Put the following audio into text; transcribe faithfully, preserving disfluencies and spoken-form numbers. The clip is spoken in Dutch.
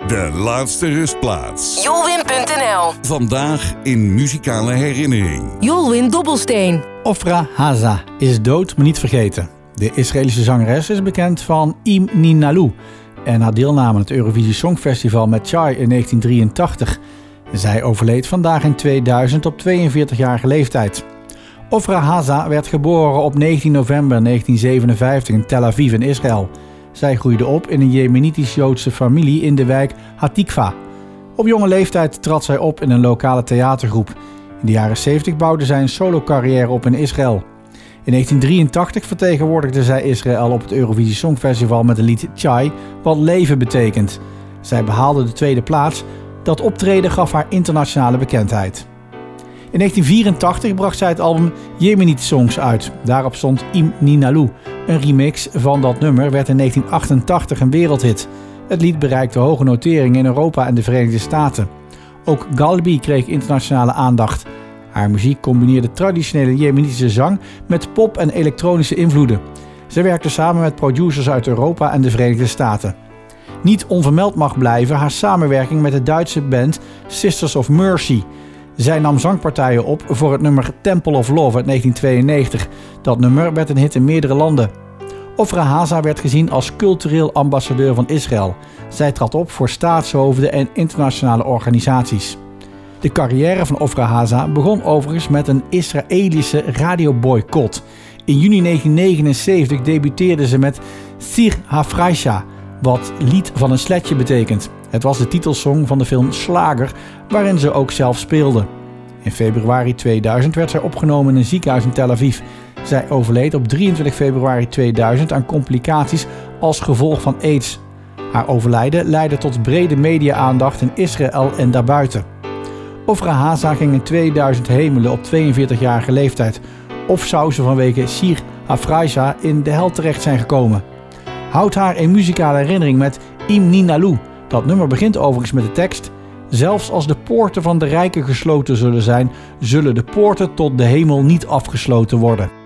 De laatste rustplaats. Jolwin punt n l. Vandaag in muzikale herinnering. Jolwin Dobbelsteen. Ofra Haza is dood, maar niet vergeten. De Israëlische zangeres is bekend van Im Ninalu en haar deelname aan het Eurovisie Songfestival met Chai in negentien drieëntachtig. Zij overleed vandaag in tweeduizend op tweeënveertigjarige leeftijd. Ofra Haza werd geboren op negentien november negentien zevenenvijftig in Tel Aviv in Israël. Zij groeide op in een Jemenitisch-Joodse familie in de wijk Hatikva. Op jonge leeftijd trad zij op in een lokale theatergroep. In de jaren zeventig bouwde zij een solo-carrière op in Israël. In negentien drieëntachtig vertegenwoordigde zij Israël op het Eurovisie Songfestival met het lied Chai, wat leven betekent. Zij behaalde de tweede plaats. Dat optreden gaf haar internationale bekendheid. In negentien vierentachtig bracht zij het album Yemenite Songs uit. Daarop stond Im Ninalu. Een remix van dat nummer werd in negentien achtentachtig een wereldhit. Het lied bereikte hoge noteringen in Europa en de Verenigde Staten. Ook Galbi kreeg internationale aandacht. Haar muziek combineerde traditionele Jemenitische zang met pop- en elektronische invloeden. Zij werkte samen met producers uit Europa en de Verenigde Staten. Niet onvermeld mag blijven haar samenwerking met de Duitse band Sisters of Mercy. Zij nam zangpartijen op voor het nummer Temple of Love uit negentien tweeënnegentig. Dat nummer werd een hit in meerdere landen. Ofra Haza werd gezien als cultureel ambassadeur van Israël. Zij trad op voor staatshoofden en internationale organisaties. De carrière van Ofra Haza begon overigens met een Israëlische radioboycott. In juni negentien negenenzeventig debuteerde ze met Sir Hafraisha, wat lied van een sletje betekent. Het was de titelsong van de film Slager, waarin ze ook zelf speelde. In februari tweeduizend werd zij opgenomen in een ziekenhuis in Tel Aviv. Zij overleed op drieëntwintig februari tweeduizend aan complicaties als gevolg van AIDS. Haar overlijden leidde tot brede media-aandacht in Israël en daarbuiten. Ofra Haza ging in tweeduizend hemelen op tweeënveertigjarige leeftijd. Of zou ze vanwege Sir Hafraisha in de hel terecht zijn gekomen? Houd haar in muzikale herinnering met Im Ninalu. Dat nummer begint overigens met de tekst: zelfs als de poorten van de rijken gesloten zullen zijn, zullen de poorten tot de hemel niet afgesloten worden.